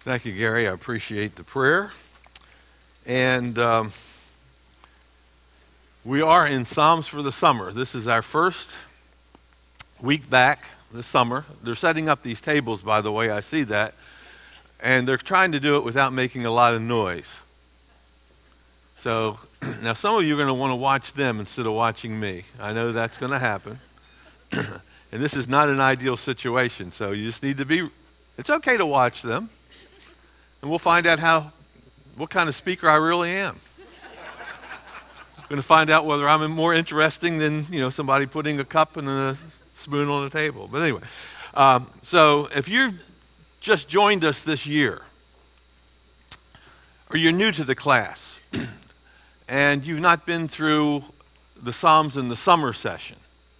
Thank you, Gary. I appreciate the prayer. And we are in Psalms for the summer. This is our first week back this summer. They're setting up these tables, by the way. I see that. And they're trying to do it without making a lot of noise. So now some of you are going to want to watch them instead of watching me. I know that's going to happen. And this is not an ideal situation. So you just need to be, it's okay to watch them. And we'll find out what kind of speaker I really am. I'm going to find out whether I'm more interesting than somebody putting a cup and a spoon on the table. But anyway, so if you've just joined us this year, or you're new to the class, and you've not been through the Psalms in the summer session,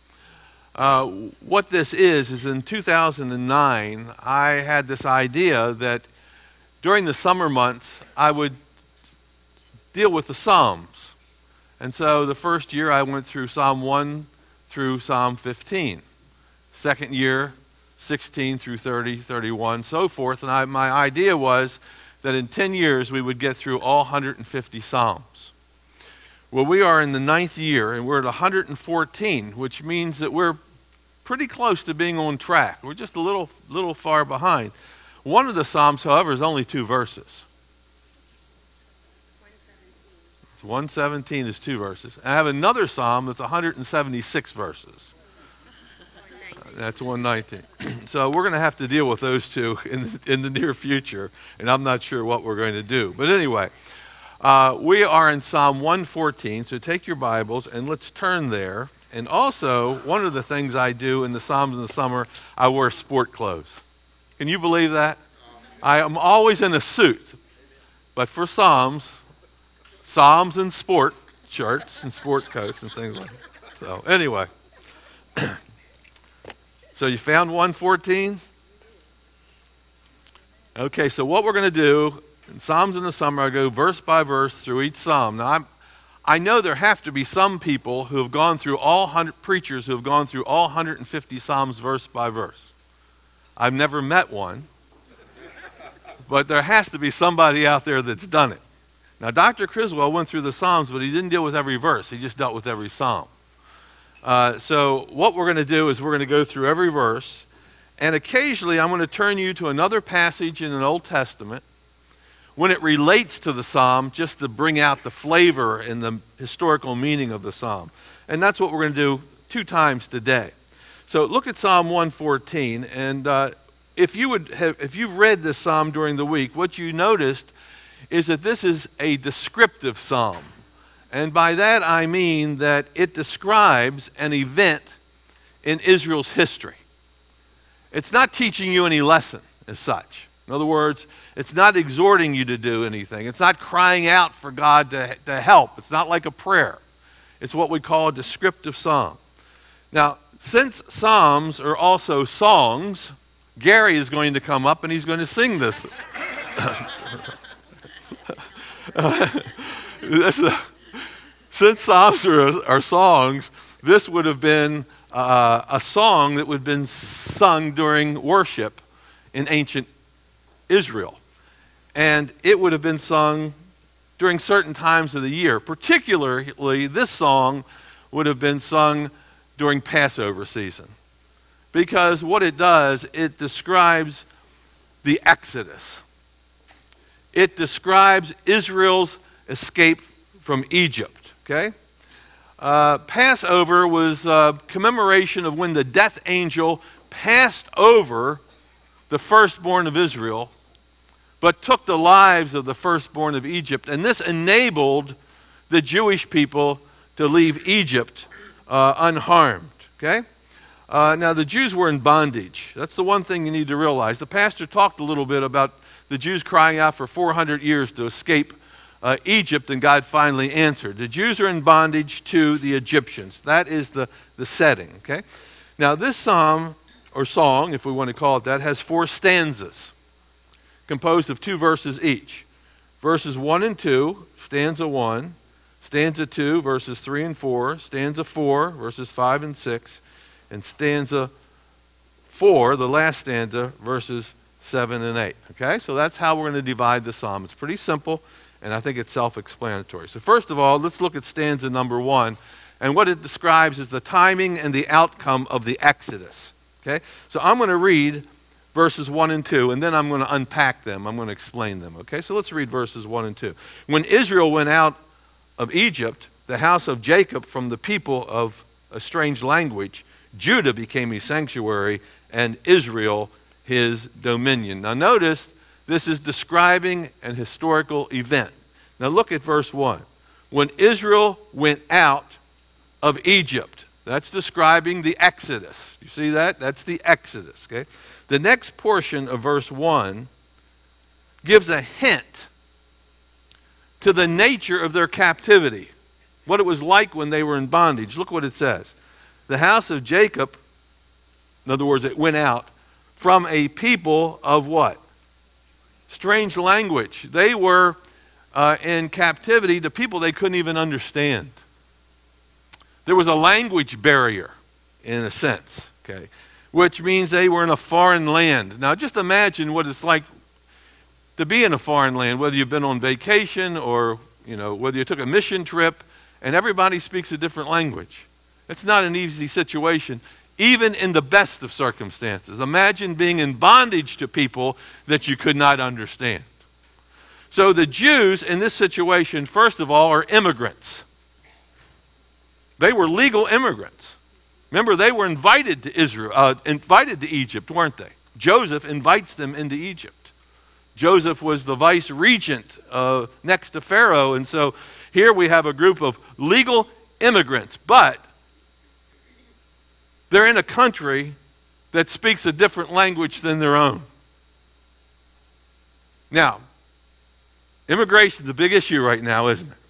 what this is in 2009, I had this idea that during the summer months, I would deal with the Psalms. And so the first year I went through Psalm 1 through Psalm 15. Second year, 16 through 30, 31, so forth. And my idea was that in 10 years we would get through all 150 Psalms. Well, we are in the 9th year, and we're at 114, which means that we're pretty close to being on track. We're just a little far behind. One of the Psalms, however, is only 2 verses. 117 is 2 verses. I have another Psalm that's 176 verses. That's 119. So we're going to have to deal with those two in the near future, and I'm not sure what we're going to do. But anyway, we are in Psalm 114, so take your Bibles and let's turn there. And also, one of the things I do in the Psalms in the summer, I wear sport clothes. Can you believe that? I am always in a suit, but for Psalms and sport shirts and sport coats and things like that. So anyway, so you found 114? Okay, so what we're going to do in Psalms in the summer, I go verse by verse through each Psalm. Now I know there have to be some people who have gone through preachers who have gone through all 150 Psalms verse by verse. I've never met one, but there has to be somebody out there that's done it. Now, Dr. Criswell went through the Psalms, but he didn't deal with every verse. He just dealt with every Psalm. So what we're going to do is we're going to go through every verse, and occasionally I'm going to turn you to another passage in an Old Testament when it relates to the Psalm, just to bring out the flavor and the historical meaning of the Psalm. And that's what we're going to do 2 times today. So look at Psalm 114, and if you've read this Psalm during the week, what you noticed is that this is a descriptive Psalm. And by that I mean that it describes an event in Israel's history. It's not teaching you any lesson as such. In other words, it's not exhorting you to do anything. It's not crying out for God to help. It's not like a prayer. It's what we call a descriptive Psalm. Now, since Psalms are also songs, Gary is going to come up and he's going to sing this. Since Psalms are songs, this would have been a song that would have been sung during worship in ancient Israel. And it would have been sung during certain times of the year. Particularly, this song would have been sung during Passover season. Because what it does, it describes the Exodus. It describes Israel's escape from Egypt, okay? Passover was a commemoration of when the death angel passed over the firstborn of Israel, but took the lives of the firstborn of Egypt. And this enabled the Jewish people to leave Egypt unharmed, okay? Now, the Jews were in bondage. That's the one thing you need to realize. The pastor talked a little bit about the Jews crying out for 400 years to escape Egypt, and God finally answered. The Jews are in bondage to the Egyptians. That is the setting, okay? Now, this psalm, or song, if we want to call it that, has 4 stanzas composed of 2 verses each. Verses 1 and 2, stanza 1, stanza 2, verses 3 and 4, stanza 4, verses 5 and 6, and stanza 4, the last stanza, verses 7, and 8. Okay, so that's how we're going to divide the psalm. It's pretty simple, and I think it's self-explanatory. So first of all, let's look at stanza number 1. And what it describes is the timing and the outcome of the Exodus. Okay, so I'm going to read verses 1 and 2, and then I'm going to unpack them. I'm going to explain them. Okay, so let's read verses 1 and 2. When Israel went out of Egypt, the house of Jacob from the people of a strange language, Judah became his sanctuary, and Israel his dominion. Now notice, this is describing an historical event. Now look at verse 1. When Israel went out of Egypt, that's describing the Exodus. You see that? That's the Exodus. Okay. The next portion of verse 1 gives a hint to the nature of their captivity, what it was like when they were in bondage. Look what it says. The house of Jacob, in other words, it went out from a people of what? Strange language. They were in captivity to people they couldn't even understand. There was a language barrier, in a sense, okay, which means they were in a foreign land. Now, just imagine what it's like to be in a foreign land, whether you've been on vacation or, whether you took a mission trip, and everybody speaks a different language. It's not an easy situation, even in the best of circumstances. Imagine being in bondage to people that you could not understand. So the Jews in this situation, first of all, are immigrants. They were legal immigrants. Remember, they were invited to Egypt, weren't they? Joseph invites them into Egypt. Joseph was the vice regent next to Pharaoh, and so here we have a group of legal immigrants, but they're in a country that speaks a different language than their own. Now, immigration is a big issue right now, isn't it?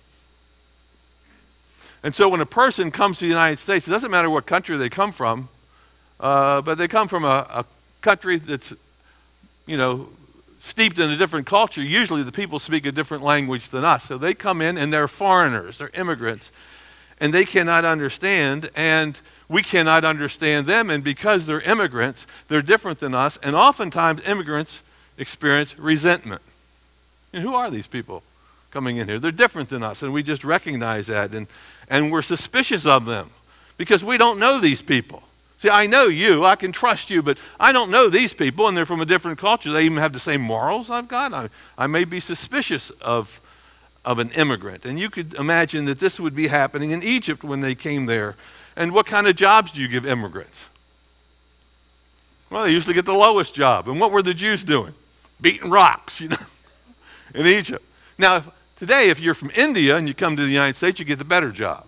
And so when a person comes to the United States, it doesn't matter what country they come from, but they come from a country that's, steeped in a different culture. Usually the people speak a different language than us. So they come in and they're foreigners, they're immigrants, and they cannot understand, and we cannot understand them. And because they're immigrants, they're different than us, and oftentimes immigrants experience resentment. And who are these people coming in here? They're different than us, and we just recognize that, and we're suspicious of them because we don't know these people. See, I know you, I can trust you, but I don't know these people, and they're from a different culture. They even have the same morals I've got. I may be suspicious of an immigrant. And you could imagine that this would be happening in Egypt when they came there. And what kind of jobs do you give immigrants? Well, they usually get the lowest job. And what were the Jews doing? Beating rocks, in Egypt. Now, today, if you're from India and you come to the United States, you get the better job.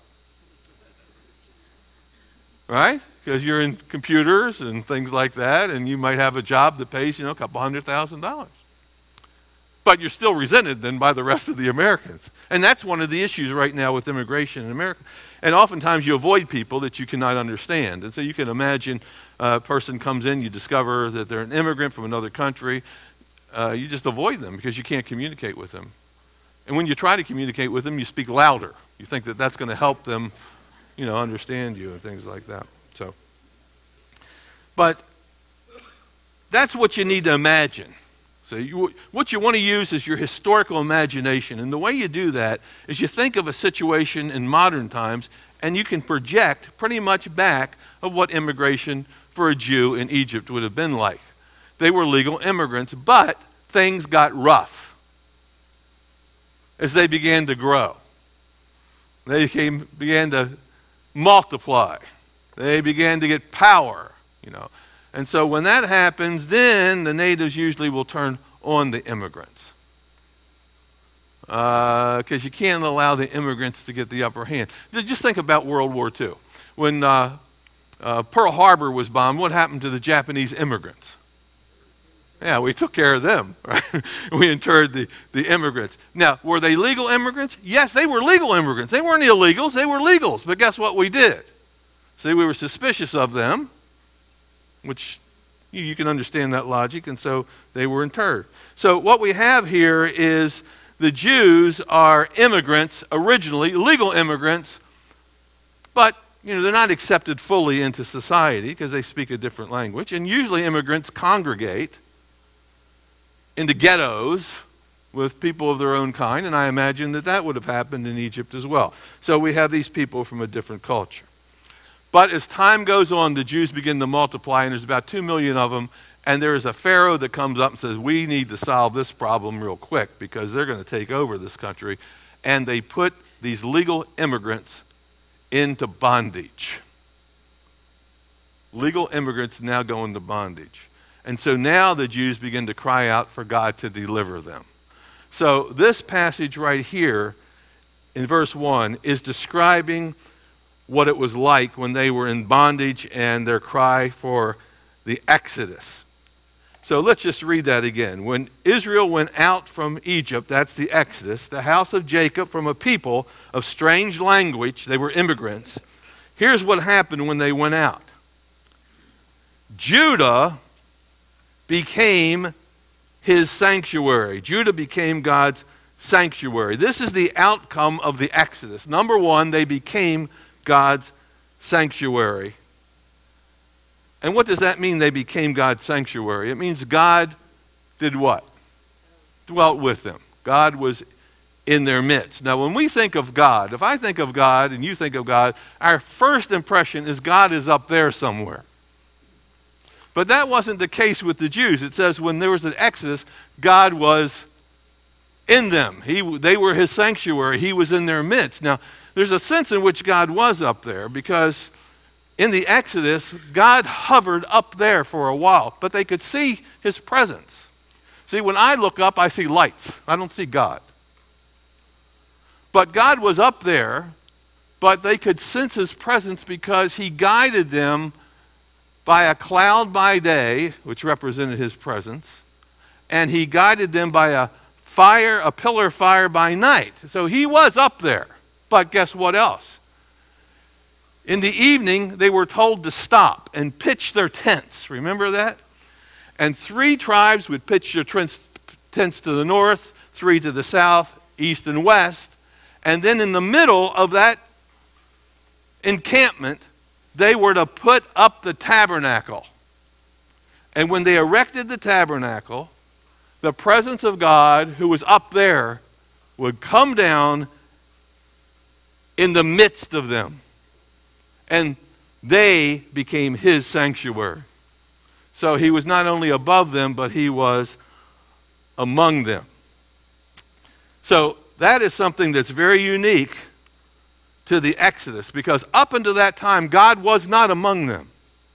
Right? Because you're in computers and things like that, and you might have a job that pays, a couple $100,000. But you're still resented then by the rest of the Americans. And that's one of the issues right now with immigration in America. And oftentimes you avoid people that you cannot understand. And so you can imagine a person comes in, you discover that they're an immigrant from another country. You just avoid them because you can't communicate with them. And when you try to communicate with them, you speak louder. You think that that's going to help them, understand you and things like that. But that's what you need to imagine. So what you want to use is your historical imagination. And the way you do that is you think of a situation in modern times, and you can project pretty much back of what immigration for a Jew in Egypt would have been like. They were legal immigrants, but things got rough as they began to grow. They began to multiply. They began to get power. And so when that happens, then the natives usually will turn on the immigrants. Because you can't allow the immigrants to get the upper hand. Just think about World War II. When Pearl Harbor was bombed, what happened to the Japanese immigrants? Yeah, we took care of them. Right? We interred the immigrants. Now, were they legal immigrants? Yes, they were legal immigrants. They weren't illegals. They were legals. But guess what we did? See, we were suspicious of them, which you can understand that logic, and so they were interred. So what we have here is the Jews are immigrants originally, legal immigrants, but they're not accepted fully into society because they speak a different language. And usually immigrants congregate into ghettos with people of their own kind, and I imagine that that would have happened in Egypt as well. So we have these people from a different culture. But as time goes on, the Jews begin to multiply, and there's about 2 million of them, and there is a Pharaoh that comes up and says, we need to solve this problem real quick because they're going to take over this country. And they put these legal immigrants into bondage. Legal immigrants now go into bondage. And so now the Jews begin to cry out for God to deliver them. So this passage right here in verse 1 is describing what it was like when they were in bondage and their cry for the Exodus. So let's just read that again. When Israel went out from Egypt, that's the Exodus, the house of Jacob from a people of strange language, they were immigrants. Here's what happened when they went out. Judah became his sanctuary. Judah became God's sanctuary. This is the outcome of the Exodus. Number one, they became God's sanctuary. And what does that mean, they became God's sanctuary? It means God did what? Dwelt with them. God was in their midst. Now, when we think of God, if I think of God and you think of God, our first impression is God is up there somewhere. But that wasn't the case with the Jews. It says when there was an Exodus, God was in them. They were his sanctuary. He was in their midst. Now, there's a sense in which God was up there because in the Exodus, God hovered up there for a while, but they could see his presence. See, when I look up, I see lights. I don't see God. But God was up there, but they could sense his presence because he guided them by a cloud by day, which represented his presence, and he guided them by a pillar of fire by night. So he was up there. But guess what else? In the evening, they were told to stop and pitch their tents. Remember that? And 3 tribes would pitch their tents to the north, 3 to the south, east, and west. And then in the middle of that encampment, they were to put up the tabernacle. And when they erected the tabernacle, the presence of God, who was up there, would come down in the midst of them. And they became his sanctuary. So he was not only above them, but he was among them. So that is something that's very unique to the Exodus, because up until that time, God was not among them.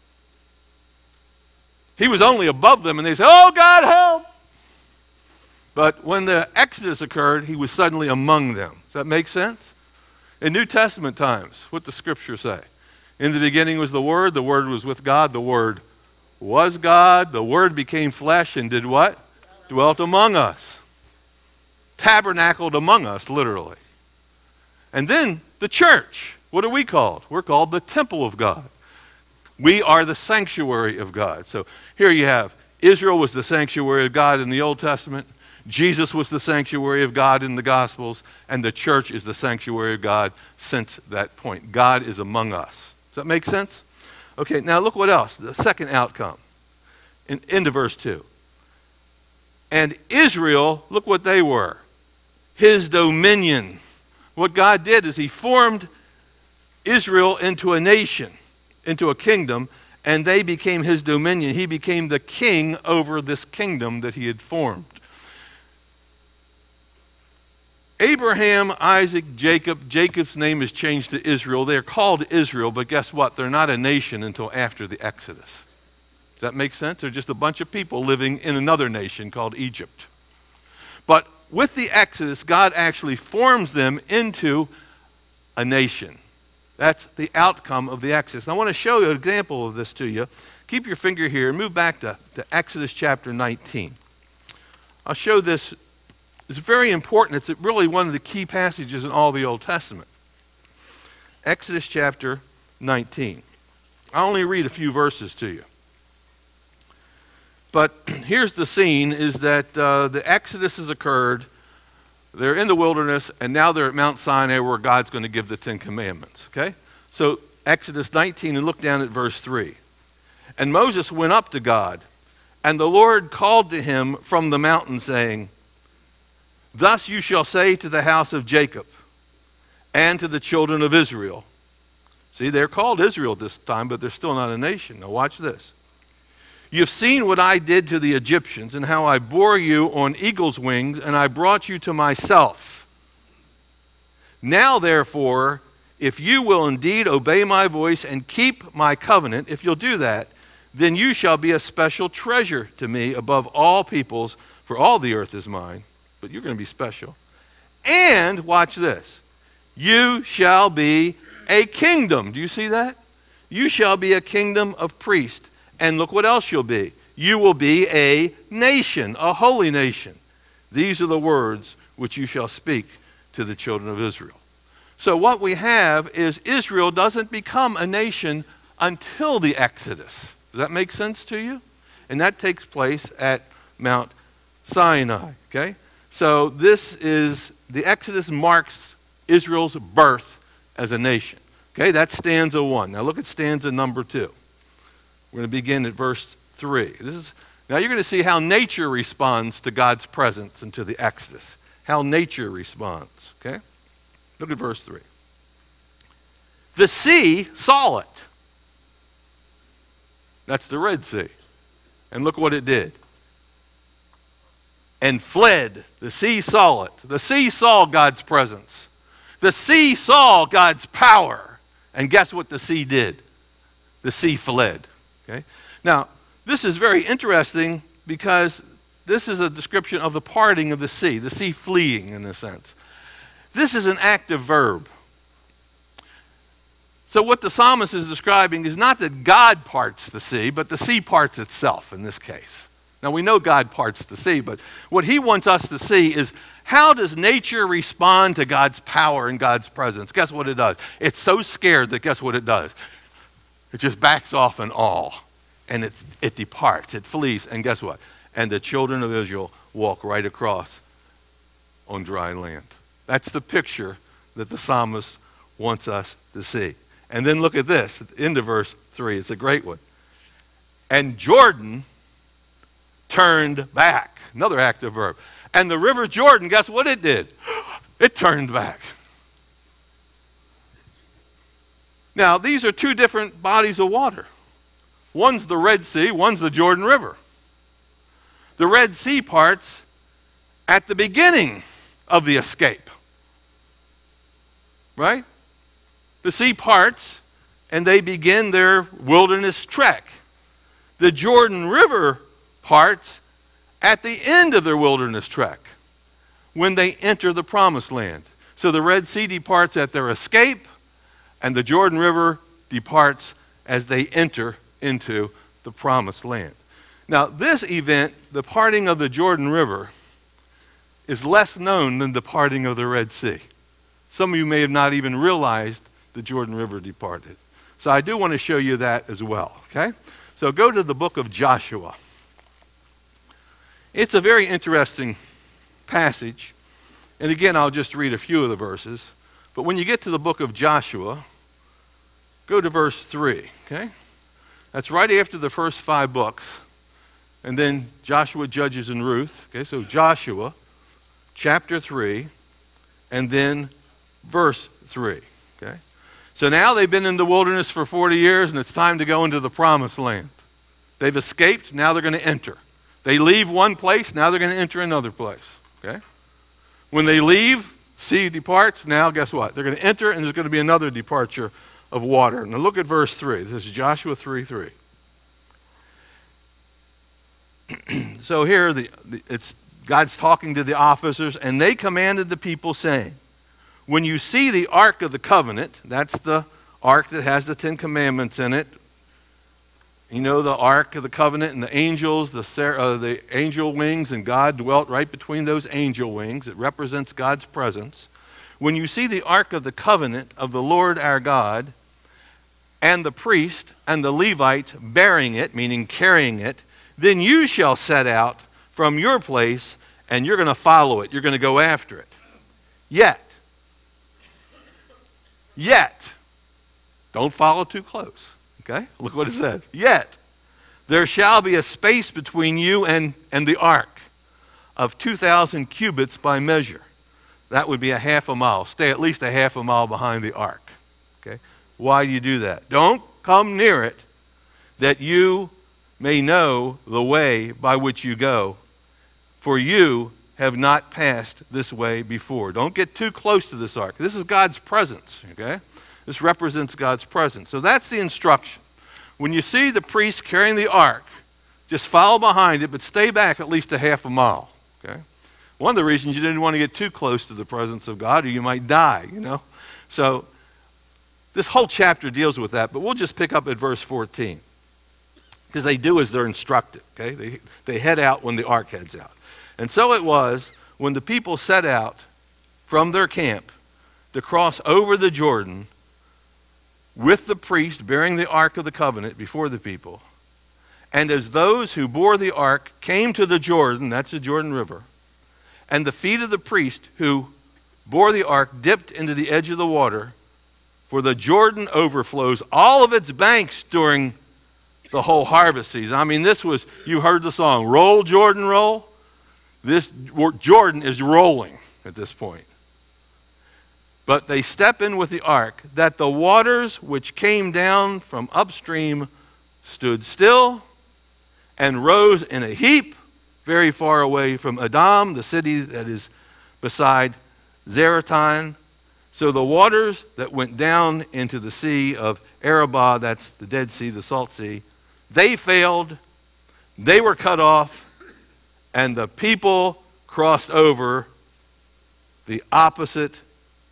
He was only above them, and they said, "Oh, God, help!" But when the Exodus occurred, he was suddenly among them. Does that make sense? In New Testament times, what does Scripture say? In the beginning was the Word was with God, the Word was God, the Word became flesh and did what? Dwelt among us. Tabernacled among us, literally. And then the church, what are we called? We're called the temple of God. We are the sanctuary of God. So here you have, Israel was the sanctuary of God in the Old Testament. Jesus was the sanctuary of God in the Gospels. And the church is the sanctuary of God since that point. God is among us. Does that make sense? Okay, now look what else. The second outcome. Into verse 2. And Israel, look what they were. His dominion. What God did is he formed Israel into a nation, into a kingdom, and they became his dominion. He became the king over this kingdom that he had formed. Abraham, Isaac, Jacob. Jacob's name is changed to Israel. They're called Israel, but guess what? They're not a nation until after the Exodus. Does that make sense? They're just a bunch of people living in another nation called Egypt. But with the Exodus, God actually forms them into a nation. That's the outcome of the Exodus. And I want to show you an example of this to you. Keep your finger here and move back to Exodus chapter 19. I'll show this. It's very important. It's really one of the key passages in all the Old Testament. Exodus chapter 19. I'll only read a few verses to you. But here's the scene, is that the Exodus has occurred. They're in the wilderness, and now they're at Mount Sinai where God's going to give the 10 Commandments. Okay? So Exodus 19, and look down at verse 3. And Moses went up to God, And the Lord called to him from the mountain, saying, Thus you shall say to the house of Jacob and to the children of Israel. See, they're called Israel this time, but they're still not a nation. Now watch this. You've seen what I did to the Egyptians and how I bore you on eagle's wings, and I brought you to myself. Now, therefore, if you will indeed obey my voice and keep my covenant, if you'll do that, then you shall be a special treasure to me above all peoples, for all the earth is mine. But you're going to be special. And, watch this, you shall be a kingdom. Do you see that? You shall be a kingdom of priests. And look what else you'll be. You will be a nation, a holy nation. These are the words which you shall speak to the children of Israel. So what we have is Israel doesn't become a nation until the Exodus. Does that make sense to you? And that takes place at Mount Sinai. Okay? So this is, the Exodus marks Israel's birth as a nation. Okay, that's stanza 1. Now look at stanza number 2. We're going to begin at verse 3. Now you're going to see how nature responds to God's presence and to the Exodus. How nature responds. Okay? Look at verse 3. The sea saw it. That's the Red Sea. And look what it did. And fled. The sea saw it. The sea saw God's presence. The sea saw God's power. And guess what the sea did? The sea fled. Okay? Now, this is very interesting because this is a description of the parting of the sea fleeing in a sense. This is an active verb. So what the psalmist is describing is not that God parts the sea, but the sea parts itself in this case. Now we know God parts the sea, but what he wants us to see is how does nature respond to God's power and God's presence? Guess what it does? It's so scared that guess what it does? It just backs off in awe, and it departs, it flees, and guess what? And the children of Israel walk right across on dry land. That's the picture that the psalmist wants us to see. And then look at this, into verse 3. It's a great one. And Jordan turned back. Another active verb. And the river Jordan, guess what it did? It turned back. Now, these are two different bodies of water. One's the Red Sea, one's the Jordan River. The Red Sea parts at the beginning of the escape. Right? The sea parts and they begin their wilderness trek. The Jordan River parts at the end of their wilderness trek when they enter the promised land. So the Red Sea departs at their escape, and the Jordan River departs as they enter into the promised land. Now, this event, the parting of the Jordan River, is less known than the parting of the Red Sea. Some of you may have not even realized the Jordan River departed. So I do want to show you that as well, okay? So go to the book of Joshua. It's a very interesting passage. And again, I'll just read a few of the verses. But when you get to the book of Joshua, go to verse 3, okay? That's right after the first 5 books. And then Joshua, Judges, and Ruth. Okay, so Joshua, chapter 3, and then verse 3, okay? So now they've been in the wilderness for 40 years, and it's time to go into the promised land. They've escaped, now they're going to enter. They leave one place, now they're going to enter another place, okay? When they leave, sea departs, now guess what? They're going to enter, and there's going to be another departure of water. Now look at verse 3. This is Joshua 3:3. So here, it's God's talking to the officers, and they commanded the people, saying, when you see the Ark of the Covenant, that's the Ark that has the 10 Commandments in it. You know, the Ark of the Covenant and the angels, the angel wings, and God dwelt right between those angel wings. It represents God's presence. When you see the Ark of the Covenant of the Lord our God, and the priest and the Levites bearing it, meaning carrying it, then you shall set out from your place, and you're going to follow it. You're going to go after it. Yet, don't follow too close, okay? Look what it says. Yet, There shall be a space between you and the ark of 2,000 cubits by measure. That would be a half a mile. Stay at least a half a mile behind the ark. Okay? Why do you do that? Don't come near it, that you may know the way by which you go, for you have not passed this way before. Don't get too close to this ark. This is God's presence, okay? This represents God's presence. So that's the instruction. When you see the priest carrying the ark, just follow behind it, but stay back at least a half a mile, okay? One of the reasons you didn't want to get too close to the presence of God, or you might die, you know? So this whole chapter deals with that, but we'll just pick up at verse 14. Because they do as they're instructed, okay? They head out when the ark heads out. And so it was when the people set out from their camp to cross over the Jordan with the priest bearing the ark of the covenant before the people. And as those who bore the ark came to the Jordan, that's the Jordan River, and the feet of the priest who bore the ark dipped into the edge of the water, for the Jordan overflows all of its banks during the whole harvest season. I mean, this was, you heard the song, Roll, Jordan, Roll. This Jordan is rolling at this point. But they step in with the ark, that the waters which came down from upstream stood still and rose in a heap very far away from Adam, the city that is beside Zaretan. So the waters that went down into the sea of Arabah, that's the Dead Sea, the Salt Sea, they failed, they were cut off, and the people crossed over opposite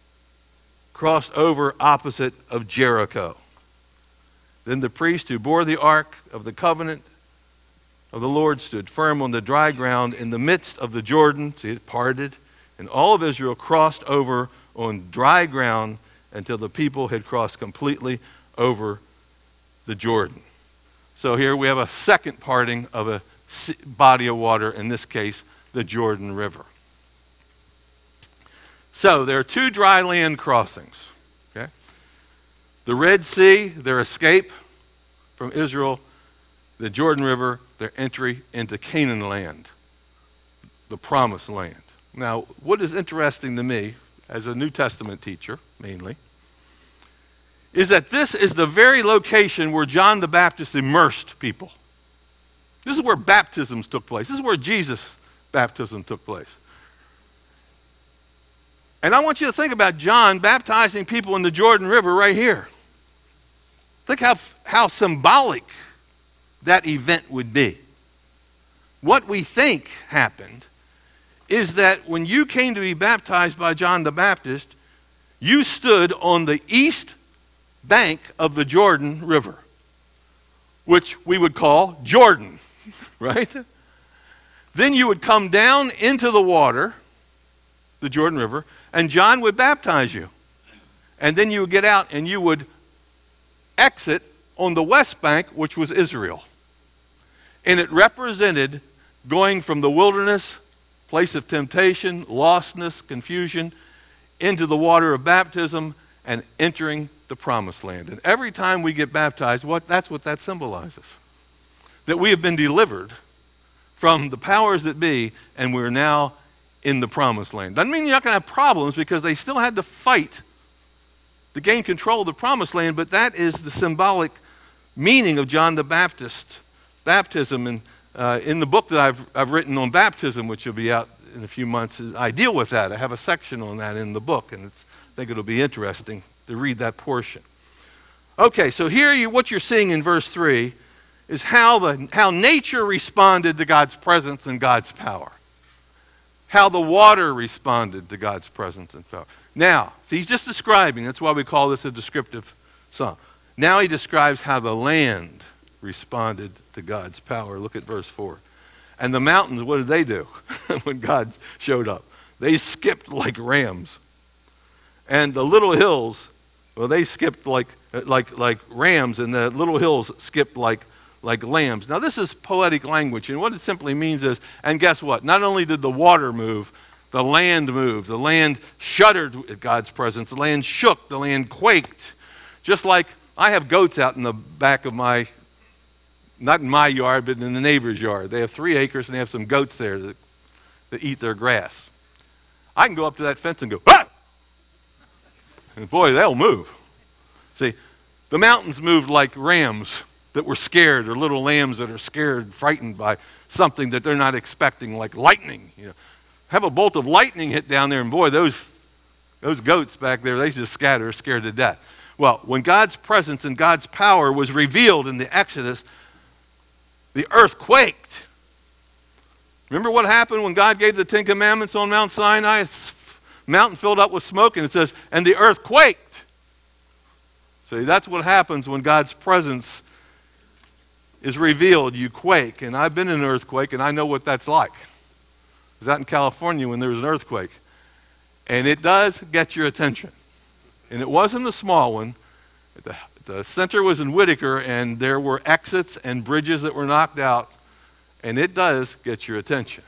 of Jericho. Then the priest who bore the ark of the covenant of the Lord stood firm on the dry ground in the midst of the Jordan. See, it parted, and all of Israel crossed over on dry ground until the people had crossed completely over the Jordan. So here we have a second parting of a body of water, in this case, the Jordan River. So there are two dry land crossings. Okay? The Red Sea, their escape from Israel. The Jordan River, their entry into Canaan land, the promised land. Now, what is interesting to me, as a New Testament teacher mainly, is that this is the very location where John the Baptist immersed people. This is where baptisms took place. This is where Jesus' baptism took place. And I want you to think about John baptizing people in the Jordan River right here. Think how symbolic that event would be. What we think happened is that when you came to be baptized by John the Baptist, you stood on the east bank of the Jordan River, which we would call Jordan, right? Then you would come down into the water, the Jordan River, and John would baptize you. And then you would get out and you would exit on the west bank, which was Israel. And it represented going from the wilderness, place of temptation, lostness, confusion, into the water of baptism and entering the promised land. And every time we get baptized, that's what that symbolizes. That we have been delivered from the powers that be, and we're now in the promised land. Doesn't mean you're not going to have problems, because they still had to fight to gain control of the promised land, but that is the symbolic meaning of John the Baptist baptism. And in the book that I've written on baptism, which will be out in a few months, I deal with that. I have a section on that in the book, and I think it'll be interesting to read that portion. Okay, so here what you're seeing in verse 3 is how nature responded to God's presence and God's power. How the water responded to God's presence and power. Now, so he's just describing, that's why we call this a descriptive psalm. Now he describes how the land responded to God's power. Look at verse 4. And the mountains, what did they do when God showed up? They skipped like rams. And the little hills, well, they skipped like rams, and the little hills skipped like lambs. Now, this is poetic language, and what it simply means is, and guess what? Not only did the water move, the land moved. The land shuddered at God's presence. The land shook. The land quaked. Just like I have goats out in the back of my Not in my yard, but in the neighbor's yard. They have 3 acres and they have some goats there that eat their grass. I can go up to that fence and go, ah! And boy, they'll move. See, the mountains moved like rams that were scared, or little lambs that are scared, frightened by something that they're not expecting, like lightning. Have a bolt of lightning hit down there, and boy, those goats back there, they just scatter, scared to death. Well, when God's presence and God's power was revealed in the Exodus, the earth quaked. Remember what happened when God gave the 10 Commandments on Mount Sinai? It's mountain filled up with smoke, and it says, and the earth quaked. See, that's what happens when God's presence is revealed. You quake. And I've been in an earthquake, and I know what that's like. I was out in California when there was an earthquake. And it does get your attention. And it wasn't a small one. The center was in Whitaker, and there were exits and bridges that were knocked out. And it does get your attention.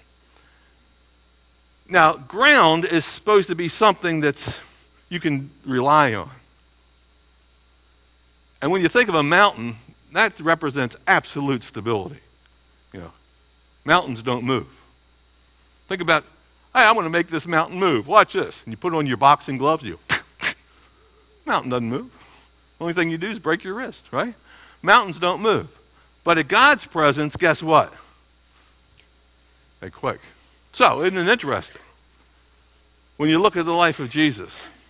Now, ground is supposed to be something that's you can rely on. And when you think of a mountain, that represents absolute stability. Mountains don't move. Think about, hey, I want to make this mountain move. Watch this. And you put on your boxing gloves, mountain doesn't move. Only thing you do is break your wrist, right? Mountains don't move. But at God's presence, guess what? They quake. So, isn't it interesting? When you look at the life of Jesus,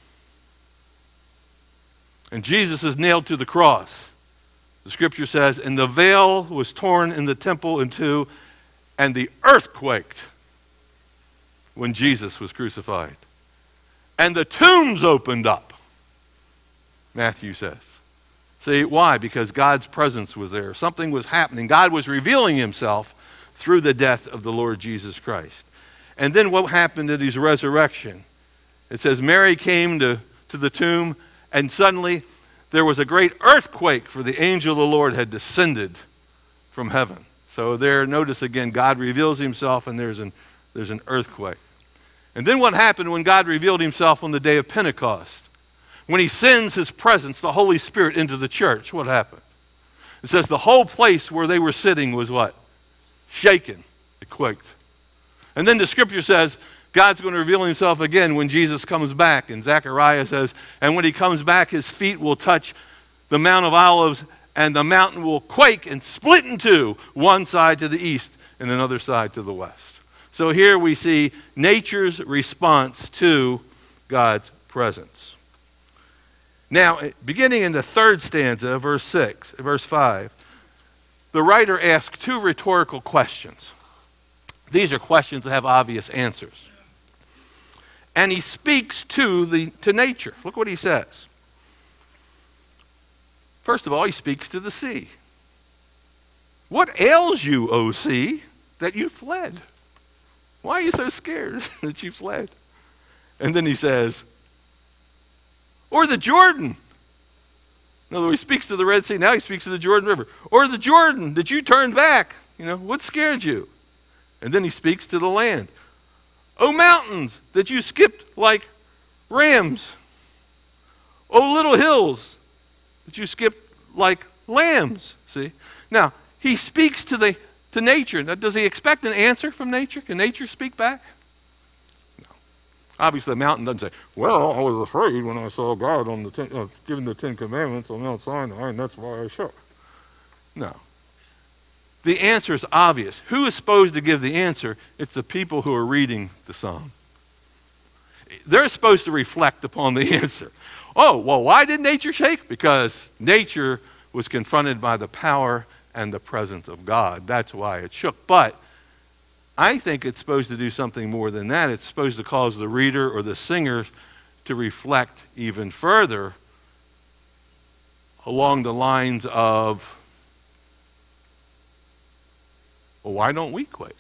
and Jesus is nailed to the cross, the scripture says, and the veil was torn in the temple in two, and the earth quaked when Jesus was crucified. And the tombs opened up, Matthew says. See, why? Because God's presence was there. Something was happening. God was revealing himself through the death of the Lord Jesus Christ. And then what happened at his resurrection? It says Mary came to the tomb, and suddenly there was a great earthquake, for the angel of the Lord had descended from heaven. So there, notice again, God reveals himself, and there's an earthquake. And then what happened when God revealed himself on the day of Pentecost? When he sends his presence, the Holy Spirit, into the church, what happened? It says the whole place where they were sitting was what? Shaken. It quaked. And then the scripture says God's going to reveal himself again when Jesus comes back. And Zechariah says, and when he comes back, his feet will touch the Mount of Olives, and the mountain will quake and split in two, one side to the east and another side to the west. So here we see nature's response to God's presence. Now, beginning in the 3rd stanza, verse 5, the writer asks 2 rhetorical questions. These are questions that have obvious answers. And he speaks to nature. Look what he says. First of all, he speaks to the sea. What ails you, O sea, that you fled? Why are you so scared that you fled? And then he says, or the Jordan. In other words, he speaks to the Red Sea. Now he speaks to the Jordan River. Or the Jordan that you turned back. What scared you? And then he speaks to the land. O mountains that you skipped like rams. O little hills that you skipped like lambs. See? Now, he speaks to nature. Now, does he expect an answer from nature? Can nature speak back? No. Obviously, the mountain doesn't say, well, I was afraid when I saw God on giving the 10 Commandments on Mount Sinai, and that's why I shook. No. The answer is obvious. Who is supposed to give the answer? It's the people who are reading the psalm. They're supposed to reflect upon the answer. Oh, well, why did nature shake? Because nature was confronted by the power and the presence of God. That's why it shook. But I think it's supposed to do something more than that. It's supposed to cause the reader or the singer to reflect even further along the lines of, well, why don't we quake?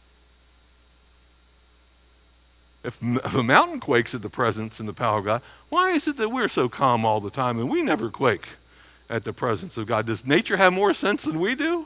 If a mountain quakes at the presence and the power of God, why is it that we're so calm all the time and we never quake at the presence of God? Does nature have more sense than we do?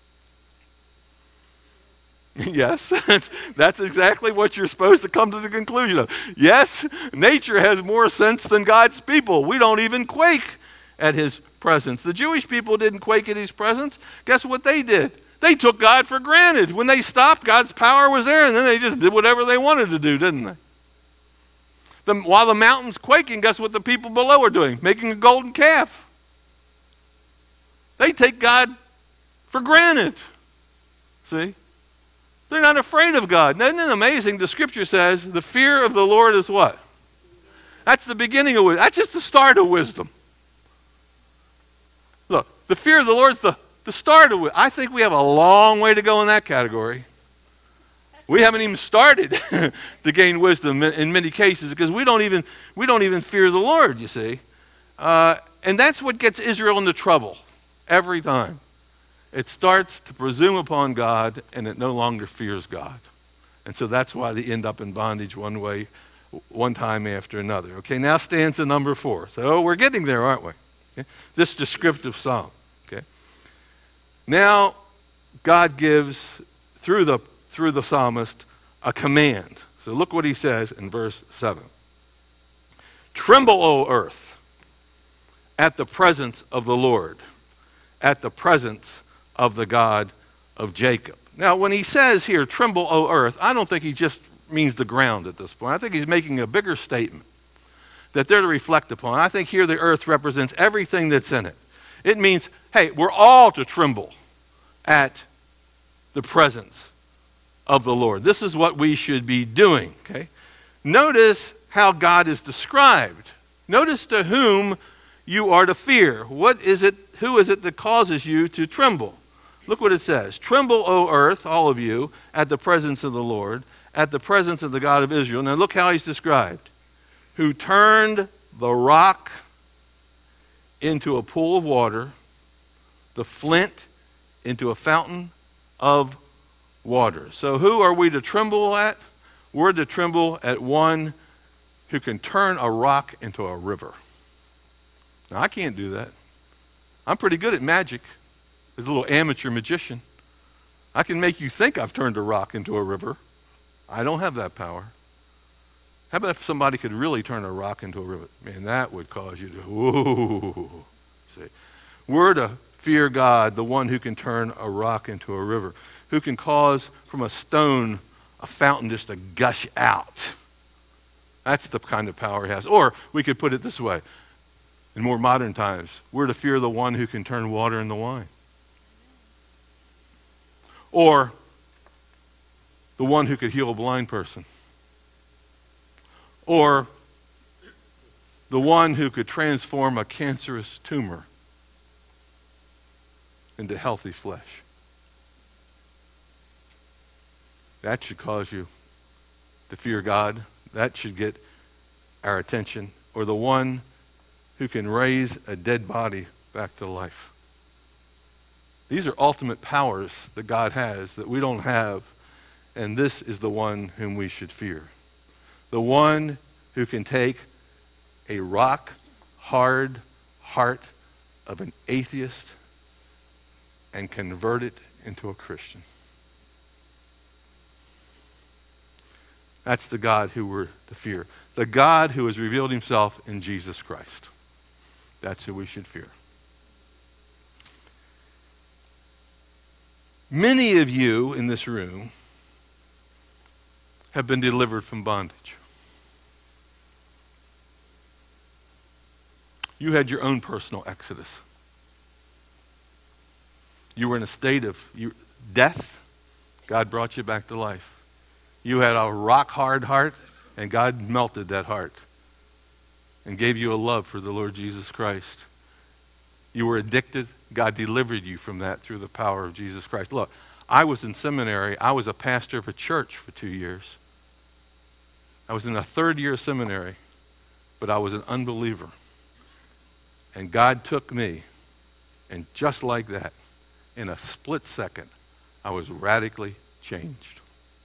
Yes, that's exactly what you're supposed to come to the conclusion of. Yes, nature has more sense than God's people. We don't even quake at his presence. The Jewish people didn't quake at his presence. Guess what they did? They took God for granted. When they stopped, God's power was there, and then they just did whatever they wanted to do, didn't they? While the mountain's quaking, guess what the people below are doing? Making a golden calf. They take God for granted. See? They're not afraid of God. Isn't it amazing? The scripture says the fear of the Lord is what? That's the beginning of wisdom. That's just the start of wisdom. Look, the fear of the Lord is the start of wisdom. I think we have a long way to go in that category. We haven't even started to gain wisdom in many cases because we don't even fear the Lord, you see. And that's what gets Israel into trouble every time. It starts to presume upon God and it no longer fears God. And so that's why they end up in bondage one time after another. Okay, now stanza number 4. So we're getting there, aren't we? Okay? This descriptive psalm. Okay. Now God gives through the psalmist a command. So look what he says in verse 7. Tremble, O earth, at the presence of the Lord, at the presence of the God of Jacob. Now, when he says here, tremble, O earth, I don't think he just means the ground at this point. I think he's making a bigger statement that they're to reflect upon. I think here the earth represents everything that's in it. It means, hey, we're all to tremble at the presence of the Lord. This is what we should be doing, okay? Notice how God is described. Notice to whom you are to fear. What is it? Who is it that causes you to tremble? Look what it says. Tremble, O earth, all of you, at the presence of the Lord, at the presence of the God of Israel. Now look how he's described. Who turned the rock into a pool of water, the flint into a fountain of water. So who are we to tremble at? We're to tremble at one who can turn a rock into a river. Now, I can't do that. I'm pretty good at magic as a little amateur magician. I can make you think I've turned a rock into a river. I don't have that power. How about if somebody could really turn a rock into a river? Man, that would cause you to, whoa. See, we're to fear God, the one who can turn a rock into a river, who can cause from a stone a fountain just to gush out. That's the kind of power he has. Or we could put it this way. In more modern times, we're to fear the one who can turn water into wine. Or the one who could heal a blind person. Or the one who could transform a cancerous tumor into healthy flesh. That should cause you to fear God. That should get our attention. Or the one who can raise a dead body back to life. These are ultimate powers that God has that we don't have, and this is the one whom we should fear. The one who can take a rock-hard heart of an atheist and convert it into a Christian. That's the God who we're to fear. The God who has revealed himself in Jesus Christ. That's who we should fear. Many of you in this room have been delivered from bondage. You had your own personal exodus. You were in a state of death. God brought you back to life. You had a rock-hard heart, and God melted that heart and gave you a love for the Lord Jesus Christ. You were addicted. God delivered you from that through the power of Jesus Christ. Look, I was in seminary. I was a pastor of a church for 2 years. I was in a third year of seminary, but I was an unbeliever. And God took me, and just like that, in a split second, I was radically changed.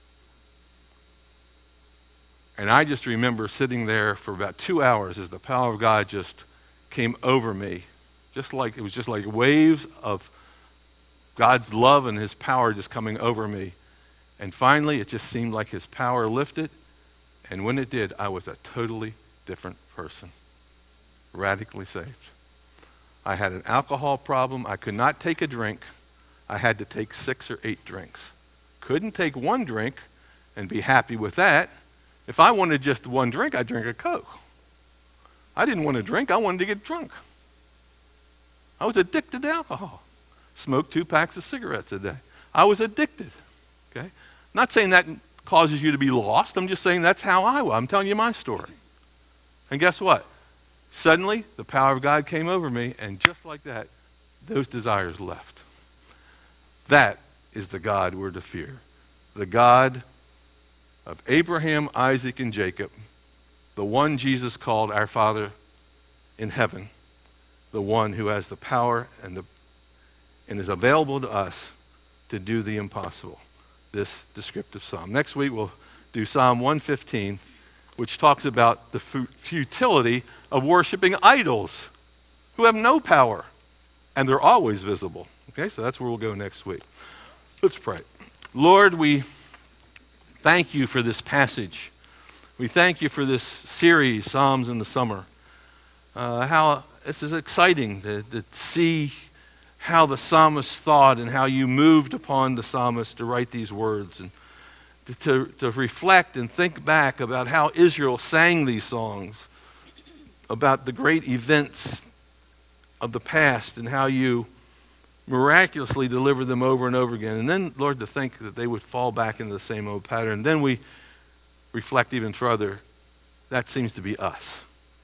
And I just remember sitting there for about 2 hours as the power of God just came over me. It was just like waves of God's love and his power just coming over me. And finally, it just seemed like his power lifted. And when it did, I was a totally different person. Radically saved. I had an alcohol problem. I could not take a drink. I had to take 6 or 8 drinks. Couldn't take one drink and be happy with that. If I wanted just one drink, I'd drink a Coke. I didn't want to drink. I wanted to get drunk. I was addicted to alcohol. Smoked 2 packs of cigarettes a day. I was addicted. Okay? Not saying that causes you to be lost. I'm just saying that's how I was. I'm telling you my story. And guess what? Suddenly, the power of God came over me, and just like that, those desires left. That is the God we're to fear. The God of Abraham, Isaac, and Jacob. The one Jesus called our Father in heaven. The one who has the power and is available to us to do the impossible. This descriptive psalm. Next week we'll do Psalm 115, which talks about the futility of worshiping idols who have no power, and they're always visible. Okay, so that's where we'll go next week. Let's pray. Lord, we thank you for this passage. We thank you for this series, Psalms in the Summer. How this is exciting to see how the psalmist thought and how you moved upon the psalmist to write these words, and to reflect and think back about how Israel sang these songs, about the great events of the past and how you miraculously delivered them over and over again. And then, Lord, to think that they would fall back into the same old pattern. Then we reflect even further, that seems to be us.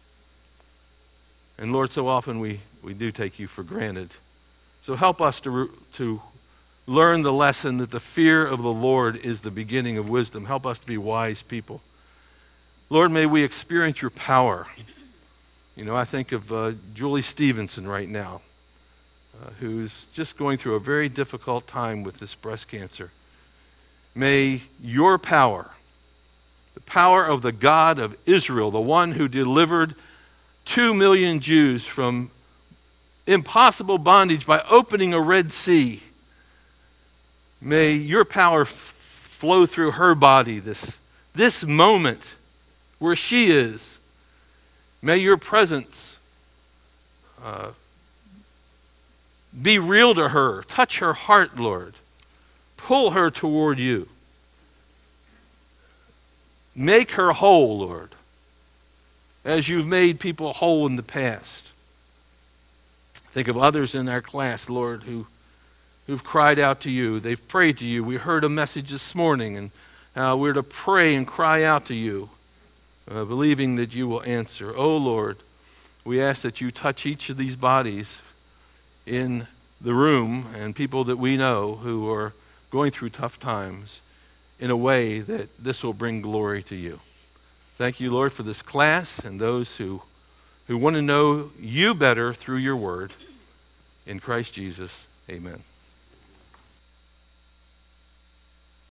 And Lord, so often we do take you for granted. So help us to learn the lesson that the fear of the Lord is the beginning of wisdom. Help us to be wise people. Lord, may we experience your power. You know, I think of Julie Stevenson right now, who's just going through a very difficult time with this breast cancer. May your power, the power of the God of Israel, the one who delivered 2 million Jews from impossible bondage by opening a Red Sea, may your power flow through her body this moment where she is. May your presence be real to her. Touch her heart, Lord. Pull her toward you. Make her whole, Lord, as you've made people whole in the past. Think of others in our class, Lord, who've cried out to you. They've prayed to you. We heard a message this morning, and we're to pray and cry out to you, believing that you will answer. Oh, Lord, we ask that you touch each of these bodies in the room and people that we know who are going through tough times in a way that this will bring glory to you. Thank you, Lord, for this class and those who want to know you better through your word. In Christ Jesus, amen.